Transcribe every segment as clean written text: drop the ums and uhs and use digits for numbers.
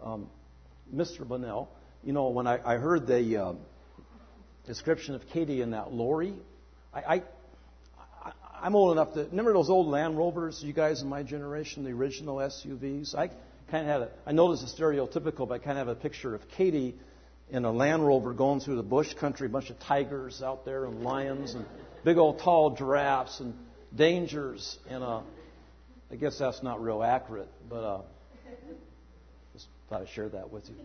Mr. Bunnell, when I heard the description of Katie in that lorry, I'm old enough to remember those old Land Rovers. You guys in my generation, the original SUVs. I kind of had I know this is stereotypical, but I kind of have a picture of Katie in a Land Rover going through the bush country, a bunch of tigers out there and lions and big old tall giraffes and dangers. And I guess that's not real accurate, but just thought I'd share that with you.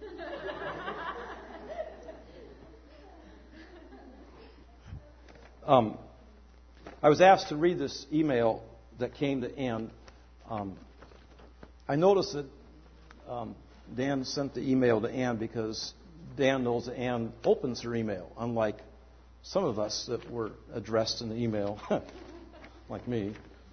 I was asked to read this email that came to Ann. I noticed that Dan sent the email to Ann because Dan knows that Ann opens her email, unlike some of us that were addressed in the email, like me.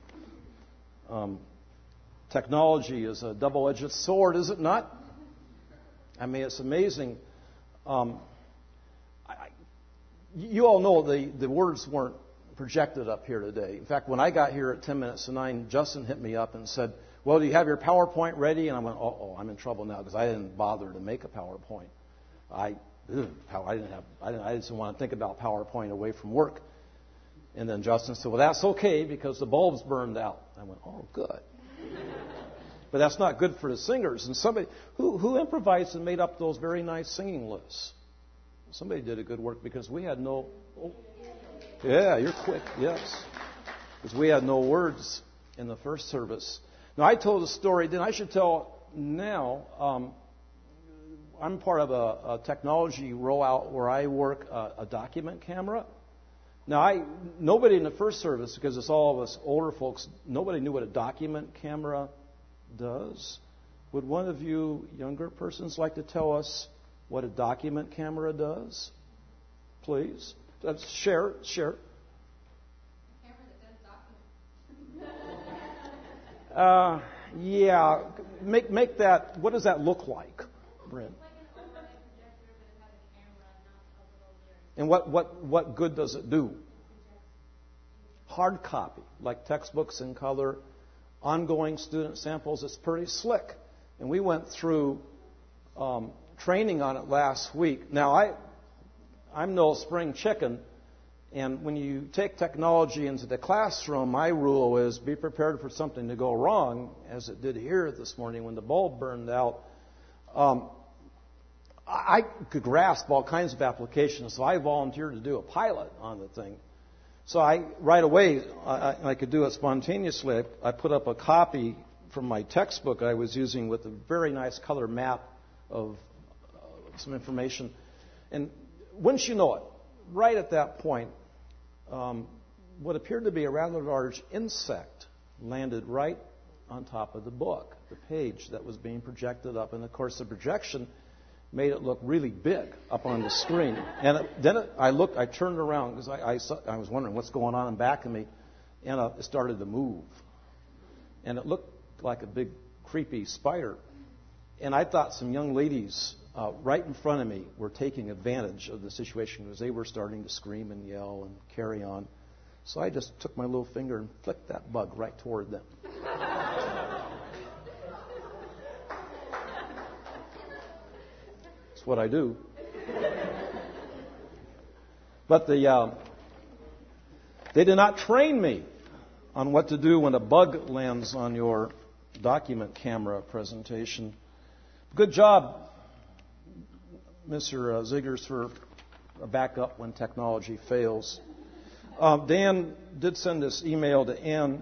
Technology is a double-edged sword, is it not? I mean, it's amazing. You all know the words weren't projected up here today. In fact, when I got here at 10 minutes to 9, Justin hit me up and said, well, do you have your PowerPoint ready? And I went, I'm in trouble now because I didn't bother to make a PowerPoint. I didn't want to think about PowerPoint away from work. And then Justin said, well, that's okay because the bulb's burned out. I went, good. But that's not good for the singers. And somebody who improvised and made up those very nice singing lists. Somebody did a good work because we had no... Yeah, you're quick, yes. Because we had no words in the first service. Now, I told a story, then I should tell now. I'm part of a technology rollout where I work a document camera. Now, nobody in the first service, because it's all of us older folks, nobody knew what a document camera does. Would one of you younger persons like to tell us what a document camera does? Please. Share. A camera that does documents. Yeah. Make that. What does that look like, Brent? And what good does it do? Hard copy, like textbooks in color, ongoing student samples. It's pretty slick. And we went through training on it last week. Now, I'm no spring chicken, and when you take technology into the classroom, my rule is be prepared for something to go wrong, as it did here this morning when the bulb burned out. I could grasp all kinds of applications, so I volunteered to do a pilot on the thing. So right away, I could do it spontaneously. I put up a copy from my textbook I was using with a very nice color map of some information. And wouldn't you know it, right at that point, what appeared to be a rather large insect landed right on top of the book, the page that was being projected up. And, of course, the projection made it look really big up on the screen. And I turned around because I was wondering what's going on in back of me, and it started to move. And it looked like a big, creepy spider. And I thought some young ladies right in front of me were taking advantage of the situation because they were starting to scream and yell and carry on. So I just took my little finger and flicked that bug right toward them. That's what I do. But they did not train me on what to do when a bug lands on your document camera presentation. Good job, Mr. Ziggers, for a backup when technology fails. Dan did send this email to Ann.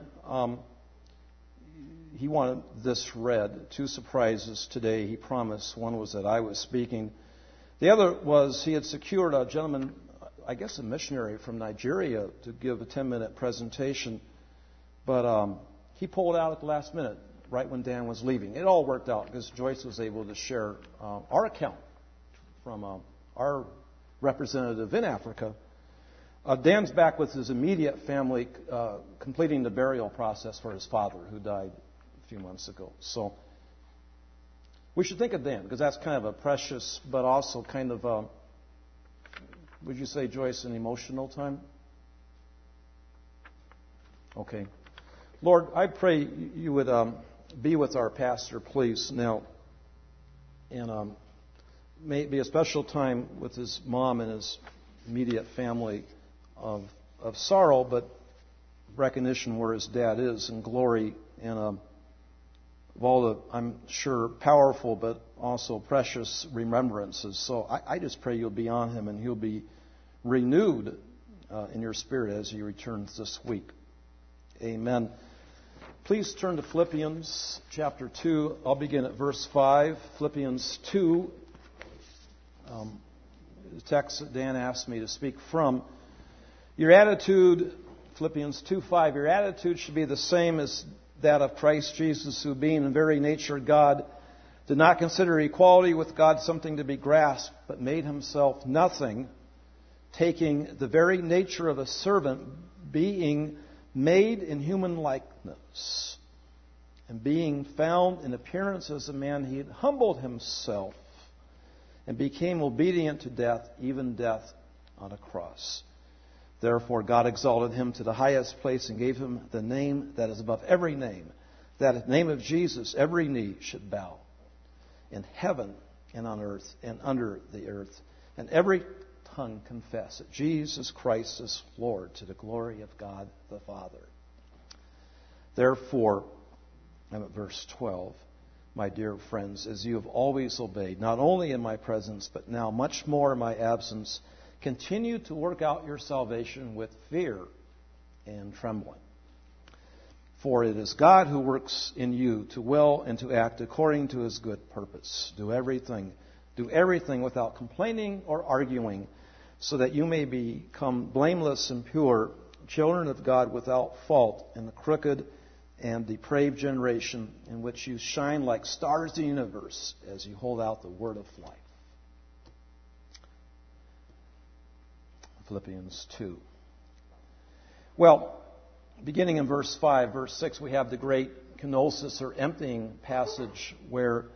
He wanted this read. 2 surprises today, he promised. One was that I was speaking. The other was he had secured a gentleman, I guess a missionary from Nigeria, to give a 10-minute presentation. But he pulled out at the last minute, right when Dan was leaving. It all worked out because Joyce was able to share our account from our representative in Africa. Dan's back with his immediate family, completing the burial process for his father, who died a few months ago. So we should think of Dan, because that's kind of a precious, but also kind of, would you say, Joyce, an emotional time? Okay. Lord, I pray you would be with our pastor, please. Now, And may be a special time with his mom and his immediate family of sorrow, but recognition where his dad is and glory, and of all the, I'm sure, powerful but also precious remembrances. So I just pray you'll be on him and he'll be renewed in your spirit as he returns this week. Amen. Please turn to Philippians chapter 2. I'll begin at verse 5. Philippians 2, the text that Dan asked me to speak from. Your attitude, Philippians 2:5, your attitude should be the same as that of Christ Jesus, who being in very nature God, did not consider equality with God something to be grasped, but made himself nothing, taking the very nature of a servant, being made in human likeness, and being found in appearance as a man, he had humbled himself and became obedient to death, even death on a cross. Therefore God exalted him to the highest place and gave him the name that is above every name, that at the name of Jesus every knee should bow, in heaven and on earth and under the earth, and every tongue confess that Jesus Christ is Lord, to the glory of God the Father. Therefore, I'm at verse 12, my dear friends, as you have always obeyed, not only in my presence, but now much more in my absence, continue to work out your salvation with fear and trembling. For it is God who works in you to will and to act according to his good purpose. Do everything without complaining or arguing, so that you may become blameless and pure, children of God without fault in the crooked and depraved generation in which you shine like stars in the universe as you hold out the word of life. Philippians 2. Well, beginning in verse 5, verse 6, we have the great kenosis or emptying passage where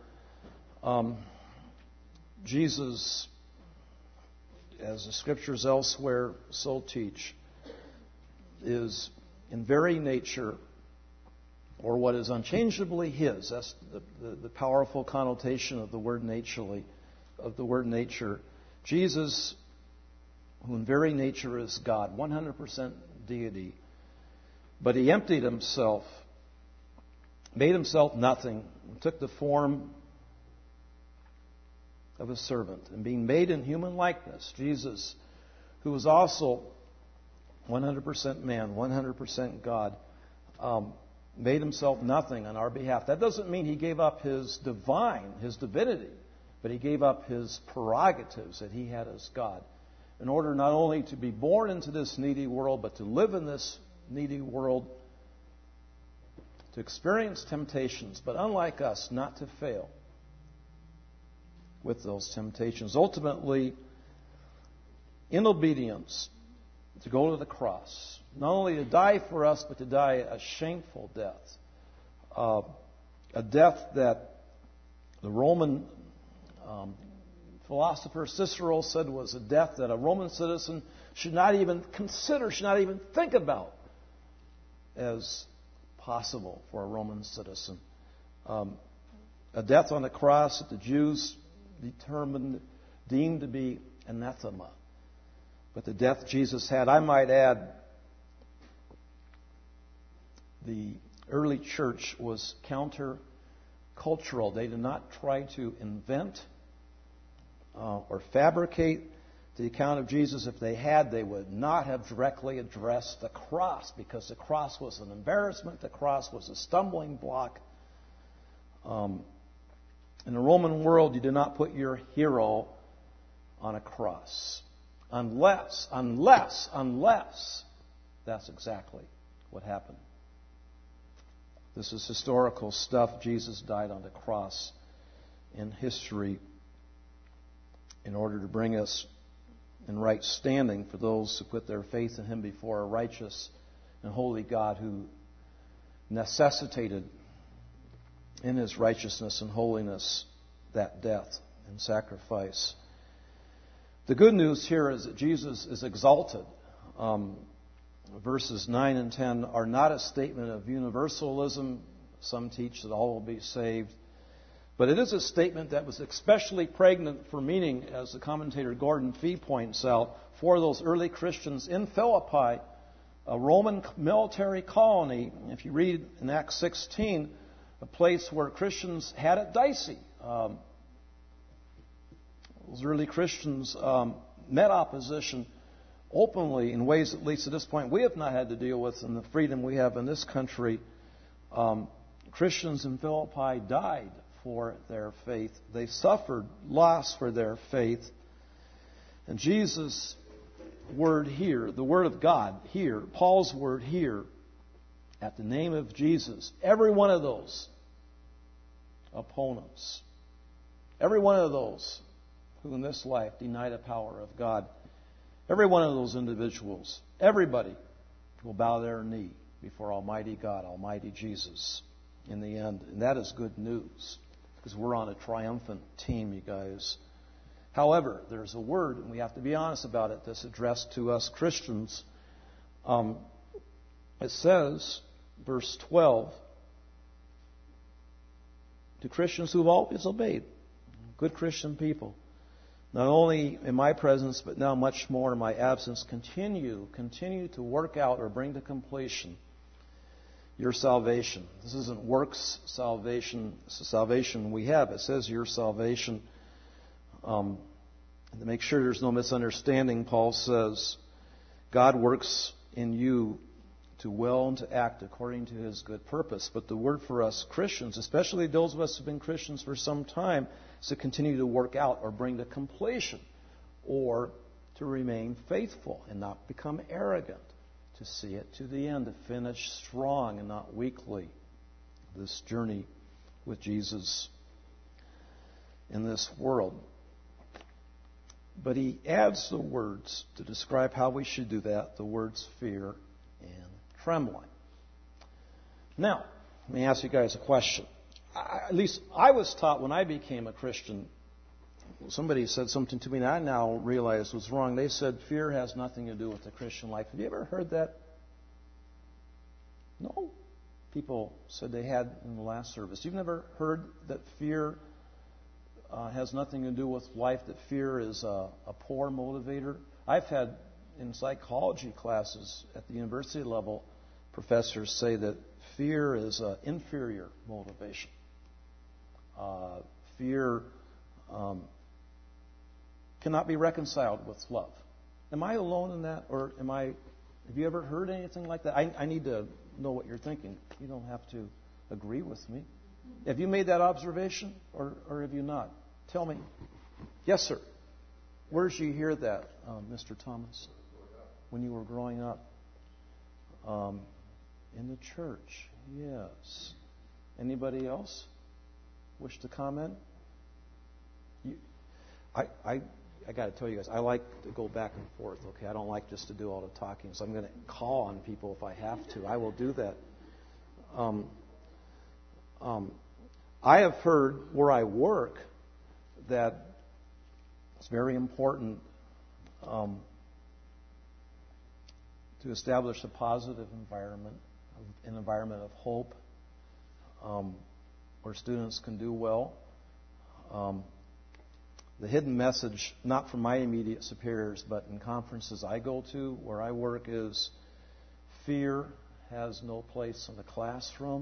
Jesus, as the scriptures elsewhere so teach, is in very nature, or what is unchangeably his. That's the powerful connotation of the word naturally, of the word nature. Jesus, who in very nature is God, 100% deity, but he emptied himself, made himself nothing, took the form of a servant, and being made in human likeness, Jesus, who was also 100% man, 100% God, made himself nothing on our behalf. That doesn't mean he gave up his divinity, but he gave up his prerogatives that he had as God, in order not only to be born into this needy world, but to live in this needy world, to experience temptations, but unlike us, not to fail with those temptations. Ultimately, in obedience, to go to the cross, not only to die for us, but to die a shameful death, a death that the Roman philosopher Cicero said was a death that a Roman citizen should not even consider, should not even think about as possible for a Roman citizen. A death on the cross that the Jews deemed to be anathema. But the death Jesus had, I might add, the early church was counter-cultural. They did not try to invent or fabricate the account of Jesus. If they had, they would not have directly addressed the cross, because the cross was an embarrassment. The cross was a stumbling block. In the Roman world, you did not put your hero on a cross. Unless that's exactly what happened. This is historical stuff. Jesus died on the cross in history in order to bring us in right standing for those who put their faith in him before a righteous and holy God who necessitated in his righteousness and holiness that death and sacrifice. The good news here is that Jesus is exalted. Verses 9 and 10 are not a statement of universalism. Some teach that all will be saved. But it is a statement that was especially pregnant for meaning, as the commentator Gordon Fee points out, for those early Christians in Philippi, a Roman military colony. If you read in Acts 16, a place where Christians had it dicey. Those early Christians met opposition openly in ways, at least at this point, we have not had to deal with in the freedom we have in this country. Christians in Philippi died for their faith. They suffered loss for their faith. And Jesus' word here, the word of God here, Paul's word here, at the name of Jesus, every one of those opponents, every one of those who in this life deny the power of God, every one of those individuals, everybody will bow their knee before Almighty God, Almighty Jesus in the end. And that is good news, because we're on a triumphant team, you guys. However, there's a word, and we have to be honest about it, that's addressed to us Christians. It says, verse 12, to Christians who've always obeyed, good Christian people, not only in my presence, but now much more in my absence, continue to work out or bring to completion your salvation. This isn't works salvation. It's the salvation we have. It says your salvation. To make sure there's no misunderstanding, Paul says, God works in you to will and to act according to His good purpose. But the word for us Christians, especially those of us who have been Christians for some time, is to continue to work out or bring to completion, or to remain faithful and not become arrogant, to see it to the end, to finish strong and not weakly this journey with Jesus in this world. But he adds the words to describe how we should do that, the words fear and trembling. Now, let me ask you guys a question. At least I was taught when I became a Christian, somebody said something to me that I now realize was wrong. They said fear has nothing to do with the Christian life. Have you ever heard that? No. People said they had in the last service. You've never heard that fear has nothing to do with life, that fear is a poor motivator? I've had in psychology classes at the university level professors say that fear is an inferior motivation. Fear cannot be reconciled with love. Am I alone in that, or have you ever heard anything like that? I need to know what you're thinking. You don't have to agree with me. Have you made that observation, or have you not? Tell me. Yes, sir. Where did you hear that, Mr. Thomas? When you were growing up? In the church. Yes. Anybody else wish to comment? I got to tell you guys, I like to go back and forth. Okay, I don't like just to do all the talking, so I'm going to call on people if I have to. I will do that. I have heard where I work that it's very important to establish a positive environment, an environment of hope, where students can do well. The hidden message, not from my immediate superiors, but in conferences I go to where I work, is fear has no place in the classroom.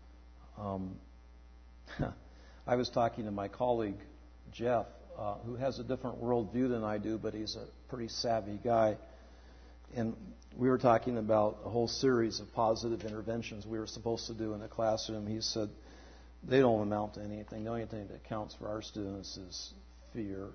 I was talking to my colleague, Jeff, who has a different worldview than I do, but he's a pretty savvy guy. And we were talking about a whole series of positive interventions we were supposed to do in the classroom. He said, they don't amount to anything. The only thing that counts for our students is fear.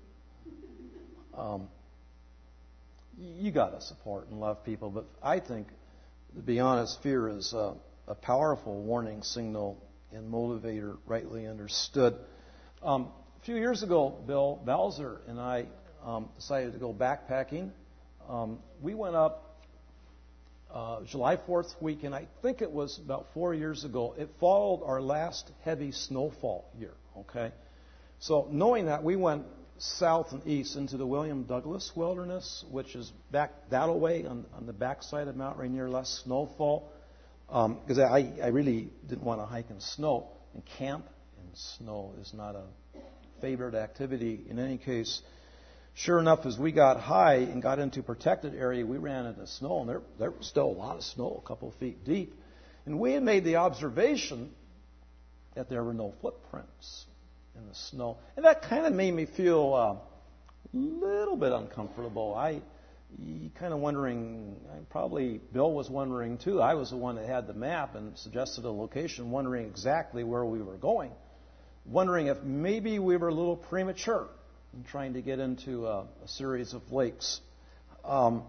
You got to support and love people, but I think, to be honest, fear is a powerful warning signal and motivator, rightly understood. A few years ago, Bill Balzer and I decided to go backpacking. We went up July 4th weekend. I think it was about 4 years ago. It followed our last heavy snowfall year. Okay, so knowing that, we went south and east into the William Douglas Wilderness, which is back that way on the backside of Mount Rainier, less snowfall. Because I really didn't want to hike in snow and camp and And snow is not a favorite activity in any case. Sure enough, as we got high and got into protected area, we ran into snow, and there was still a lot of snow, a couple of feet deep. And we had made the observation that there were no footprints in the snow. And that kind of made me feel a little bit uncomfortable. Kind of wondering, probably Bill was wondering too. I was the one that had the map and suggested a location, wondering exactly where we were going. Wondering if maybe we were a little premature in trying to get into a series of lakes. And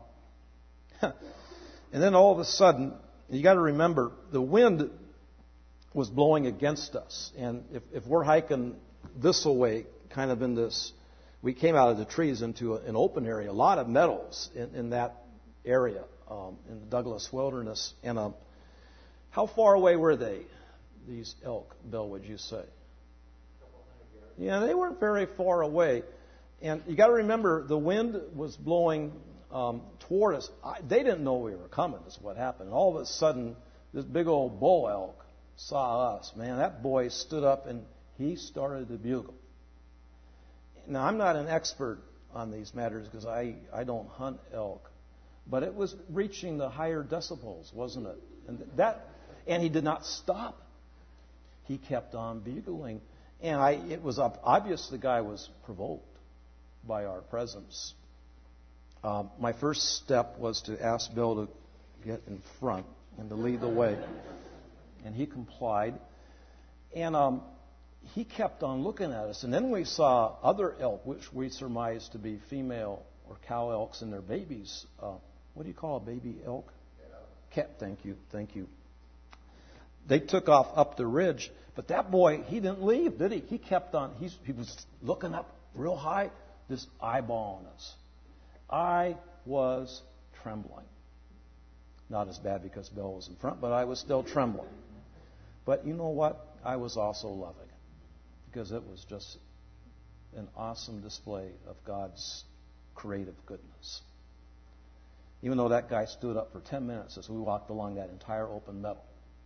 then all of a sudden, you got to remember, the wind was blowing against us. And if we're hiking this way, kind of in this, we came out of the trees into an open area, a lot of meadows in that area, in the Douglas Wilderness. And how far away were they, these elk, Bill, would you say? Yeah, they weren't very far away. And you got to remember, the wind was blowing toward us. They didn't know we were coming, is what happened. And all of a sudden, this big old bull elk saw us. Man, that boy stood up and he started to bugle. Now, I'm not an expert on these matters because I don't hunt elk. But it was reaching the higher decibels, wasn't it? And he did not stop. He kept on bugling. And it was obvious the guy was provoked by our presence. My first step was to ask Bill to get in front and to lead the way. And he complied. And he kept on looking at us. And then we saw other elk, which we surmised to be female or cow elks and their babies. What do you call a baby elk? Cat. Thank you. They took off up the ridge. But that boy, he didn't leave, did he? He kept on. He was looking up real high, just eyeballing us. I was trembling. Not as bad because Bill was in front, but I was still trembling. But you know what? I was also loving it because it was just an awesome display of God's creative goodness. Even though that guy stood up for 10 minutes as we walked along that entire open meadow.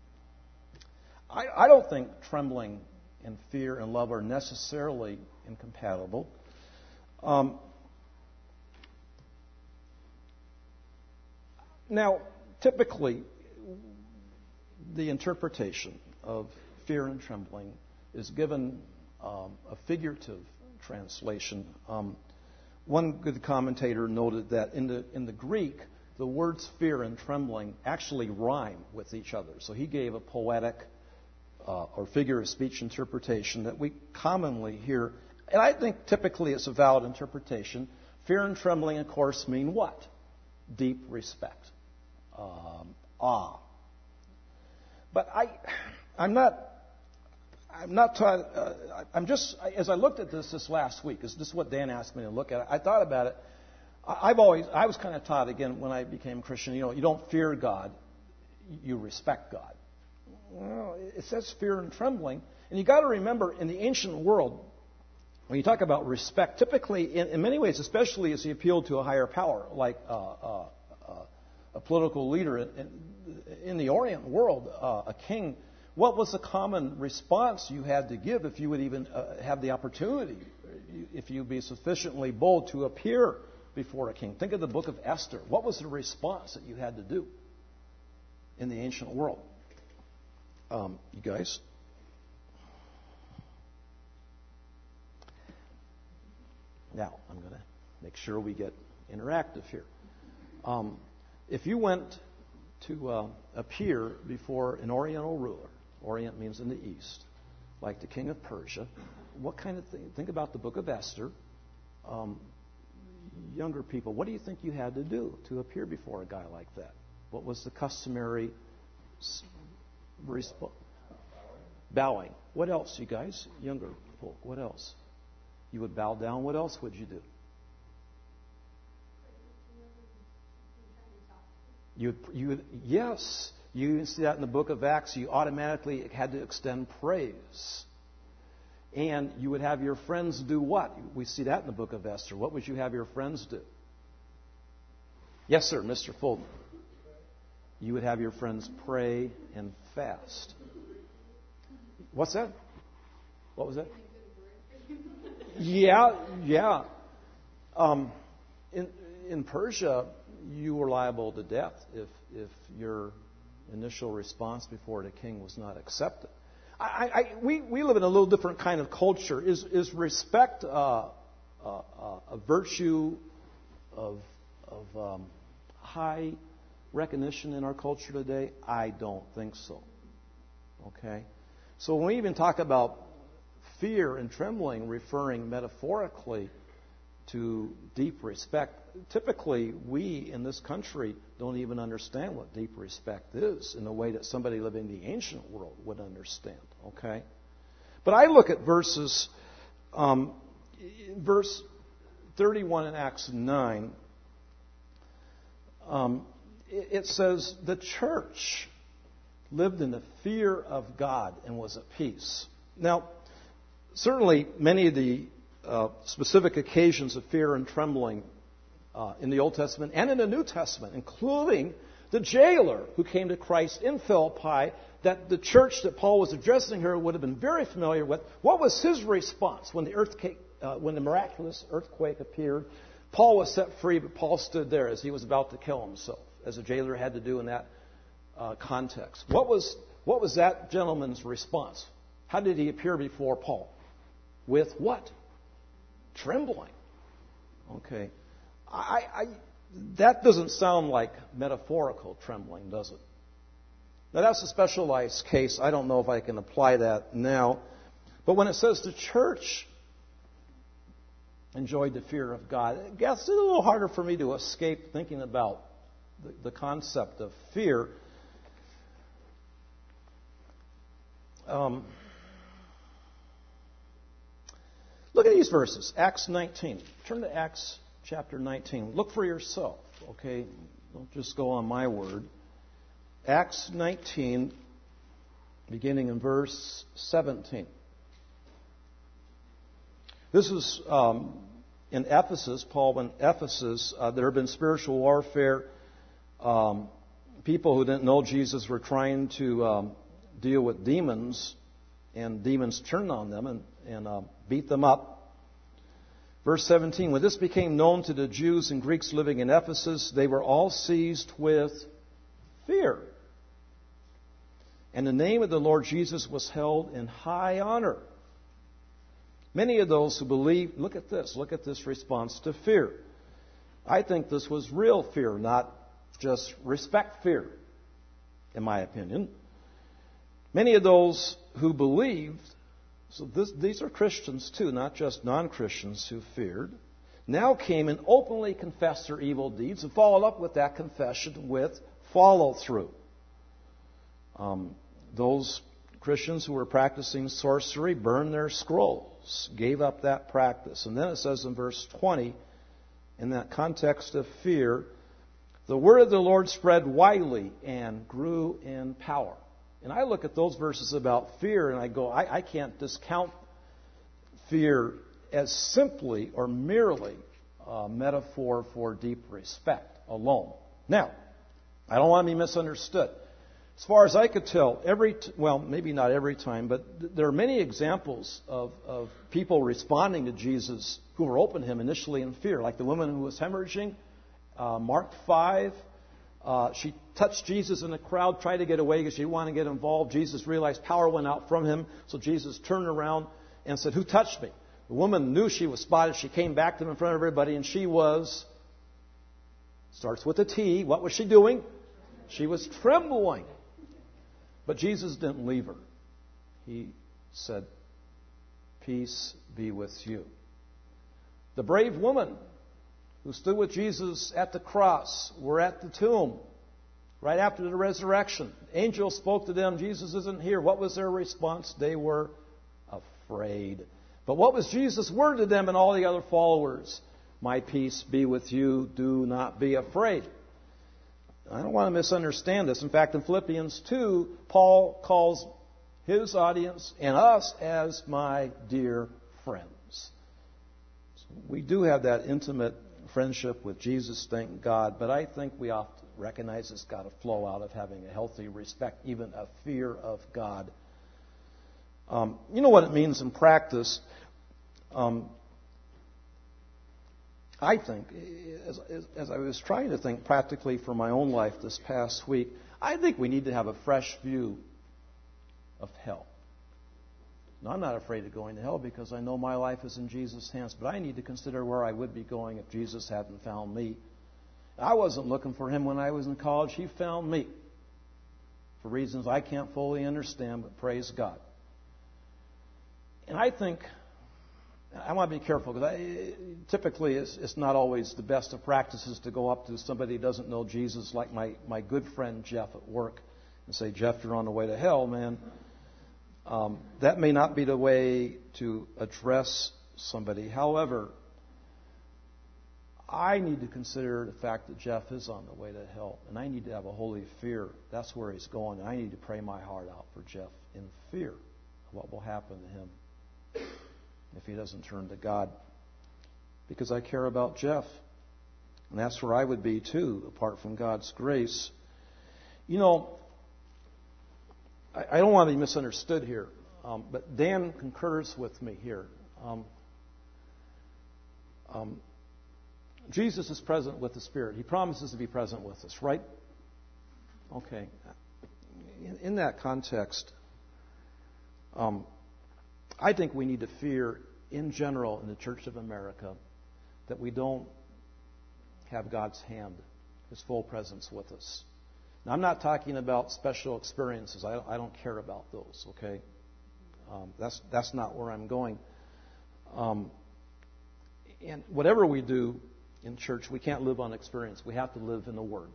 I don't think trembling and fear and love are necessarily incompatible. Now, typically, the interpretation of fear and trembling is given a figurative translation. One good commentator noted that in the Greek, the words fear and trembling actually rhyme with each other. So he gave a poetic or figure of speech interpretation that we commonly hear. And I think typically it's a valid interpretation. Fear and trembling, of course, mean what? Deep respect. Awe. But I'm just, as I looked at this last week, this is what Dan asked me to look at. I thought about it. I was kind of taught, again, when I became Christian, you don't fear God, you respect God. Well, it says fear and trembling. And you got to remember, in the ancient world, when you talk about respect, typically, in many ways, especially as he appealed to a higher power, like a political leader in the Orient world, a king, what was the common response you had to give if you would even have the opportunity, if you'd be sufficiently bold to appear before a king? Think of the book of Esther. What was the response that you had to do in the ancient world? You guys? Now, I'm going to make sure we get interactive here. If you went to appear before an Oriental ruler, Orient means in the east, like the king of Persia, what kind of thing? Think about the book of Esther. Younger people, what do you think you had to do to appear before a guy like that? What was the customary response? Bowing. What else, you guys? Younger folk, what else? You would bow down. What else would you do? Yes. You see that in the book of Acts. You automatically had to extend praise. And you would have your friends do what? We see that in the book of Esther. What would you have your friends do? Yes, sir, Mr. Fulton. You would have your friends pray and fast. What's that? What was that? Yeah. In Persia, you were liable to death if your initial response before the king was not accepted. We live in a little different kind of culture. Is respect a virtue of high recognition in our culture today? I don't think so. Okay? So when we even talk about fear and trembling, referring metaphorically to deep respect, typically we in this country don't even understand what deep respect is in the way that somebody living in the ancient world would understand. Okay? But I look at verse 31 in Acts 9. It says the church lived in the fear of God and was at peace. Now, certainly many of the specific occasions of fear and trembling in the Old Testament and in the New Testament, including the jailer who came to Christ in Philippi, that the church that Paul was addressing here would have been very familiar with. What was his response when the miraculous earthquake appeared? Paul was set free, but Paul stood there as he was about to kill himself, as a jailer had to do in that context. What was that gentleman's response? How did he appear before Paul? With what? Trembling. Okay. That doesn't sound like metaphorical trembling, does it? Now, that's a specialized case. I don't know if I can apply that now. But when it says the church enjoyed the fear of God, I guess it's a little harder for me to escape thinking about the concept of fear. Look at these verses. Acts 19. Turn to Acts chapter 19. Look for yourself, okay? Don't just go on my word. Acts 19, beginning in verse 17. This is in Ephesus. Paul in Ephesus. There had been spiritual warfare. People who didn't know Jesus were trying to deal with demons, and demons turned on them and beat them up. Verse 17, when this became known to the Jews and Greeks living in Ephesus, they were all seized with fear. And the name of the Lord Jesus was held in high honor. Many of those who believed, look at this response to fear. I think this was real fear, not just respect fear, in my opinion. Many of those who believed, so these are Christians too, not just non-Christians who feared, now came and openly confessed their evil deeds and followed up with that confession with follow-through. Those Christians who were practicing sorcery burned their scrolls, gave up that practice. And then it says in verse 20, in that context of fear, the word of the Lord spread widely and grew in power. And I look at those verses about fear and I go, I can't discount fear as simply or merely a metaphor for deep respect alone. Now, I don't want to be misunderstood. As far as I could tell, maybe not every time, but there are many examples of people responding to Jesus who were open to Him initially in fear, like the woman who was hemorrhaging, Mark 5. She touched Jesus in the crowd, tried to get away because she didn't want to get involved. Jesus realized power went out from Him, so Jesus turned around and said, "Who touched me?" The woman knew she was spotted. She came back to Him in front of everybody, and she was, starts with a T. What was she doing? She was trembling. But Jesus didn't leave her. He said, "Peace be with you." The brave woman who stood with Jesus at the cross were at the tomb right after the resurrection. Angels spoke to them, "Jesus isn't here." What was their response? They were afraid. But what was Jesus' word to them and all the other followers? "My peace be with you. Do not be afraid." I don't want to misunderstand this. In fact, in Philippians 2, Paul calls his audience and us as my dear friends. So we do have that intimate friendship with Jesus, thank God, but I think we ought to recognize it's got to flow out of having a healthy respect, even a fear of God. You know what it means in practice. I think, as I was trying to think practically for my own life this past week, I think we need to have a fresh view of hell. Now, I'm not afraid of going to hell because I know my life is in Jesus' hands, but I need to consider where I would be going if Jesus hadn't found me. I wasn't looking for Him when I was in college. He found me for reasons I can't fully understand, but praise God. And I think, I want to be careful because typically it's not always the best of practices to go up to somebody who doesn't know Jesus, like my good friend Jeff at work, and say, Jeff, you're on the way to hell, man. That may not be the way to address somebody. However, I need to consider the fact that Jeff is on the way to hell, and I need to have a holy fear. That's where he's going, and I need to pray my heart out for Jeff in fear of what will happen to him if he doesn't turn to God, because I care about Jeff. And that's where I would be too, apart from God's grace. You know, I don't want to be misunderstood here, but Dan concurs with me here. Jesus is present with the Spirit. He promises to be present with us, right? Okay. In that context, I think we need to fear, in general, in the Church of America, that we don't have God's hand, His full presence with us. Now, I'm not talking about special experiences. I don't care about those, okay? That's not where I'm going. And whatever we do in church, we can't live on experience. We have to live in the Word.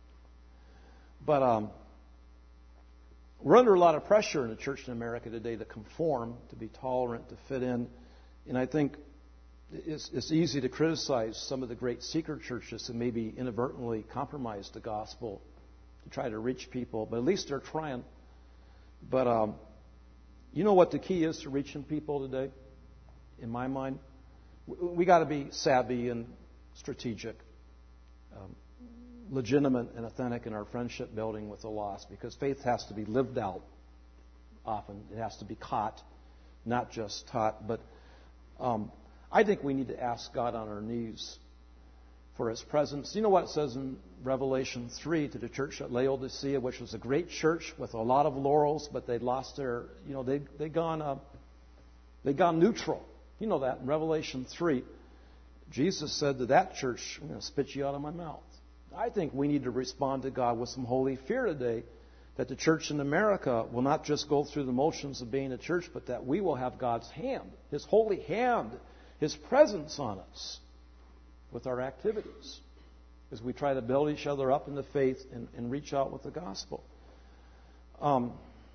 But we're under a lot of pressure in the church in America today to conform, to be tolerant, to fit in. And I think it's easy to criticize some of the great secret churches who maybe inadvertently compromise the gospel to try to reach people. But at least they're trying. But you know what the key is to reaching people today, in my mind? We got to be savvy and strategic, legitimate and authentic in our friendship building with the lost, because faith has to be lived out often. It has to be caught, not just taught. But I think we need to ask God on our knees for His presence. You know what it says in Revelation 3 to the church at Laodicea, which was a great church with a lot of laurels, but they'd lost their, they'd gone neutral. You know that in Revelation 3. Jesus said to that church, I'm going to spit you out of my mouth. I think we need to respond to God with some holy fear today, that the church in America will not just go through the motions of being a church, but that we will have God's hand, His holy hand, His presence on us with our activities as we try to build each other up in the faith and reach out with the gospel. I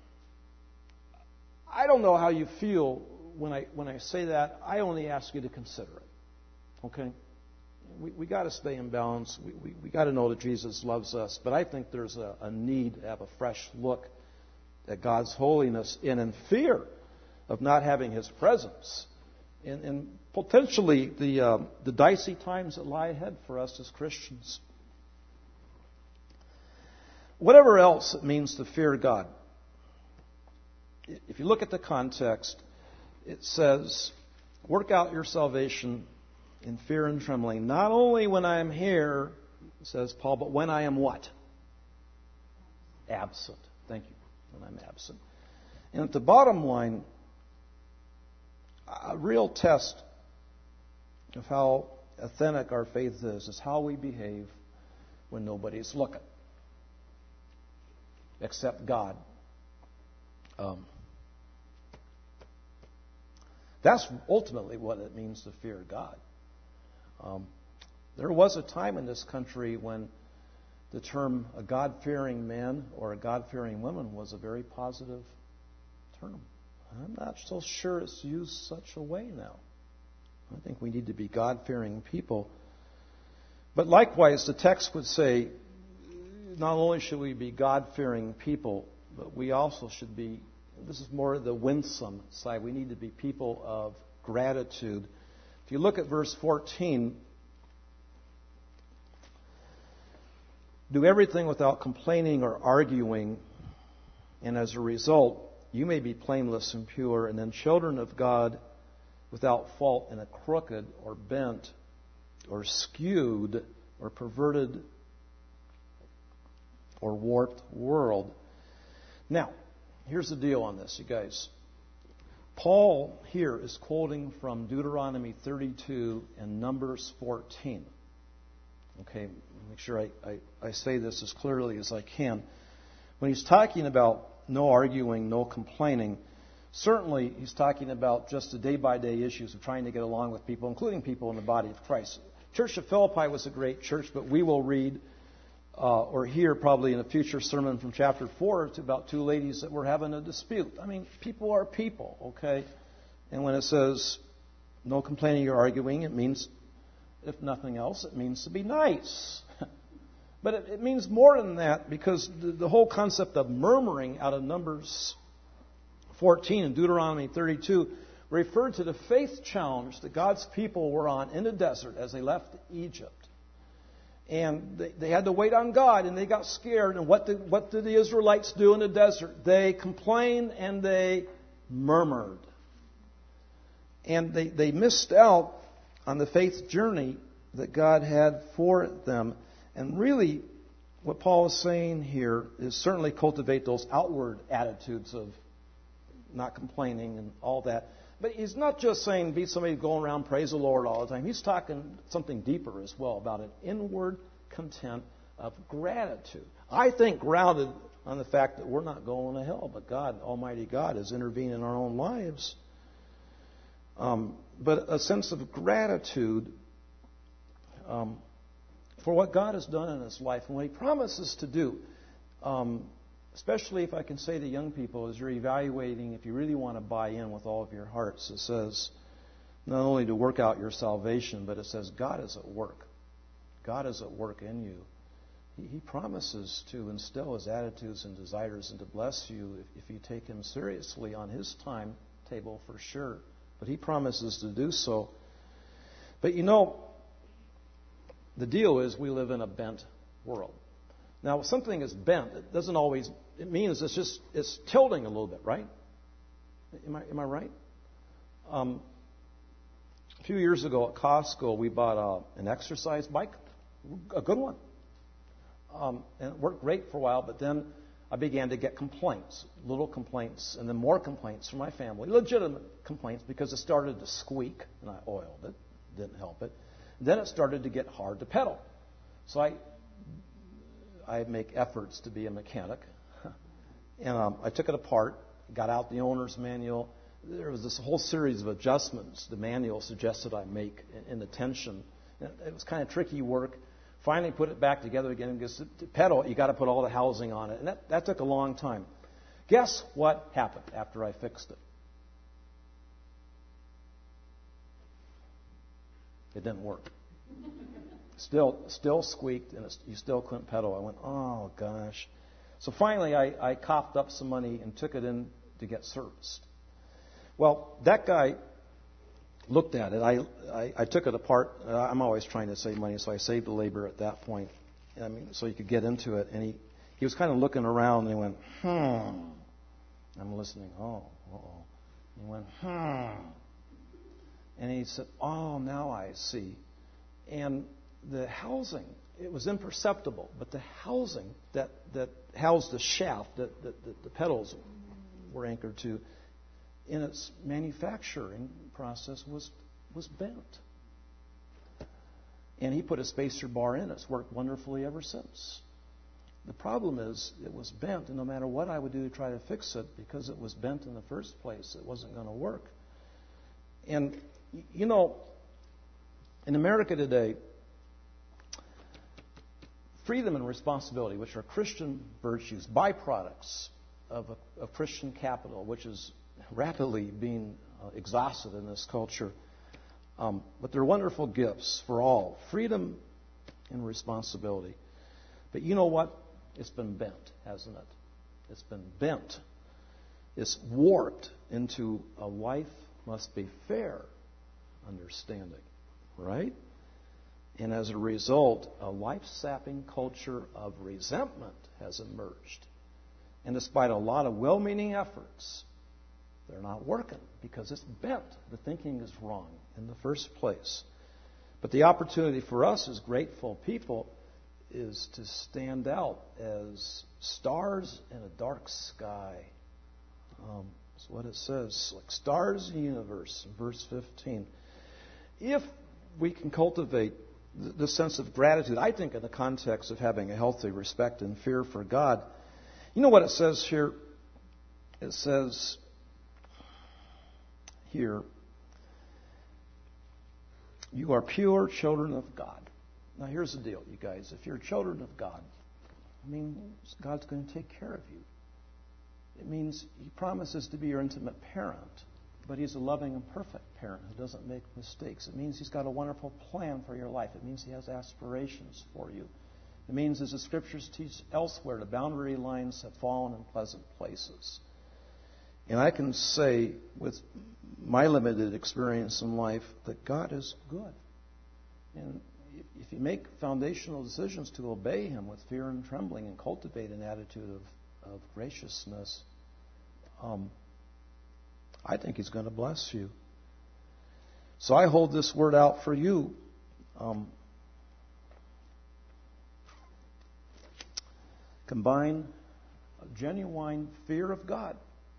don't know how you feel when I say that. I only ask you to consider it. Okay? We got to stay in balance. We got to know that Jesus loves us. But I think there's a need to have a fresh look at God's holiness and in fear of not having His presence. And potentially the dicey times that lie ahead for us as Christians. Whatever else it means to fear God. If you look at the context, it says, work out your salvation in fear and trembling, not only when I am here, says Paul, but when I am what? Absent. Thank you. When I'm absent. And at the bottom line, a real test of how authentic our faith is how we behave when nobody's looking, except God. That's ultimately what it means to fear God. There was a time in this country when the term a God-fearing man or a God-fearing woman was a very positive term. I'm not so sure it's used such a way now. I think we need to be God-fearing people. But likewise, the text would say, not only should we be God-fearing people, but we also should be, this is more the winsome side, we need to be people of gratitude. If you look at verse 14, do everything without complaining or arguing, and as a result, you may be blameless and pure, and then children of God without fault in a crooked or bent or skewed or perverted or warped world. Now, here's the deal on this, you guys. Paul here is quoting from Deuteronomy 32 and Numbers 14. Okay, make sure I say this as clearly as I can. When he's talking about no arguing, no complaining, certainly he's talking about just the day-by-day issues of trying to get along with people, including people in the body of Christ. Church of Philippi was a great church, but we will read or hear probably in a future sermon from chapter 4 about two ladies that were having a dispute. I mean, people are people, okay? And when it says no complaining or arguing, it means, if nothing else, it means to be nice. But it means more than that, because the whole concept of murmuring out of Numbers 14 and Deuteronomy 32 referred to the faith challenge that God's people were on in the desert as they left Egypt. And they had to wait on God, and they got scared. And what did the Israelites do in the desert? They complained and they murmured. And they missed out on the faith journey that God had for them. And really, what Paul is saying here is certainly cultivate those outward attitudes of not complaining and all that. But he's not just saying be somebody going around praise the Lord all the time. He's talking something deeper as well about an inward content of gratitude. I think grounded on the fact that we're not going to hell, but God, Almighty God, is intervening in our own lives. But a sense of gratitude for what God has done in His life and what He promises to do. Especially if I can say to young people, as you're evaluating, if you really want to buy in with all of your hearts, it says not only to work out your salvation, but it says God is at work. God is at work in you. He promises to instill His attitudes and desires and to bless you if you take Him seriously on His timetable for sure. But He promises to do so. But you know, the deal is we live in a bent world. Now, if something is bent, it doesn't always, it means it's tilting a little bit, right? Am I right? A few years ago at Costco, we bought an exercise bike, a good one. And it worked great for a while, but then I began to get complaints, little complaints, and then more complaints from my family, legitimate complaints, because it started to squeak, and I oiled it, didn't help it. Then it started to get hard to pedal. So I make efforts to be a mechanic. And I took it apart, got out the owner's manual. There was this whole series of adjustments the manual suggested I make in the tension. It was kind of tricky work. Finally put it back together again, because to pedal, you got to put all the housing on it. And that took a long time. Guess what happened after I fixed it? It didn't work. Still squeaked, and you still couldn't pedal. I went, oh, gosh. So finally, I coughed up some money and took it in to get serviced. Well, that guy looked at it. I took it apart. I'm always trying to save money, so I saved the labor at that point. I mean, so you could get into it. And he was kind of looking around, and he went, I'm listening. Oh, uh-oh. He went, And he said, oh, now I see. And the housing, it was imperceptible, but the housing that housed the shaft that the pedals were anchored to in its manufacturing process was bent. And he put a spacer bar in. It's worked wonderfully ever since. The problem is it was bent, and no matter what I would do to try to fix it, because it was bent in the first place, it wasn't going to work. And, you know, in America today, freedom and responsibility, which are Christian virtues, byproducts of Christian capital, which is rapidly being exhausted in this culture. But they're wonderful gifts for all. Freedom and responsibility. But you know what? It's been bent, hasn't it? It's been bent. It's warped into a life must be fair understanding, right? And as a result, a life-sapping culture of resentment has emerged. And despite a lot of well-meaning efforts, they're not working because it's bent. The thinking is wrong in the first place. But the opportunity for us as grateful people is to stand out as stars in a dark sky. That's what it says, like stars in the universe, in verse 15. If we can cultivate the sense of gratitude, I think in the context of having a healthy respect and fear for God, you know what it says here? It says here, you are pure children of God. Now here's the deal, you guys. If you're children of God, it means God's going to take care of you. It means He promises to be your intimate parent, but He's a loving and perfect parent who doesn't make mistakes. It means He's got a wonderful plan for your life. It means He has aspirations for you. It means, as the Scriptures teach elsewhere, the boundary lines have fallen in pleasant places. And I can say, with my limited experience in life, that God is good. And if you make foundational decisions to obey Him with fear and trembling and cultivate an attitude of graciousness, I think He's going to bless you. So I hold this word out for you. Combine a genuine fear of God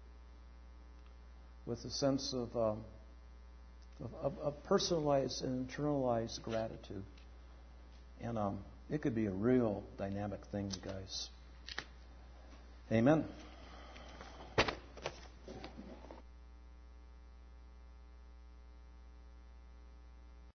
with a sense of personalized and internalized gratitude. And it could be a real dynamic thing, you guys. Amen.